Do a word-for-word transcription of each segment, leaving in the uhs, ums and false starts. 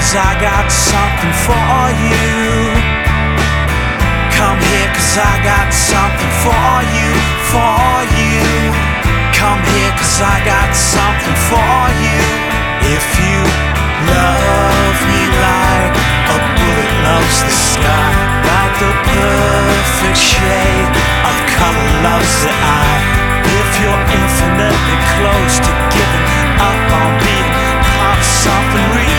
'cause I got something for you. Come here 'cause I got something for you, for you. Come here 'cause I got something for you. If you love me like a bullet loves the sky, like the perfect shade of color loves the eye. If you're infinitely close to giving up on being part of something real,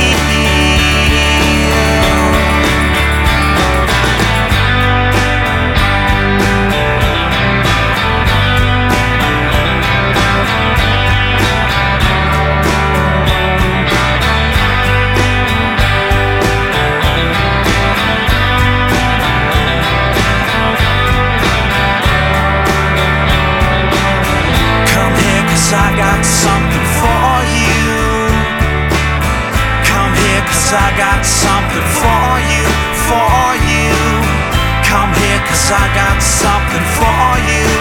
I got something for you. Come here 'cause I got something for you, for you. Come here 'cause I got something for you.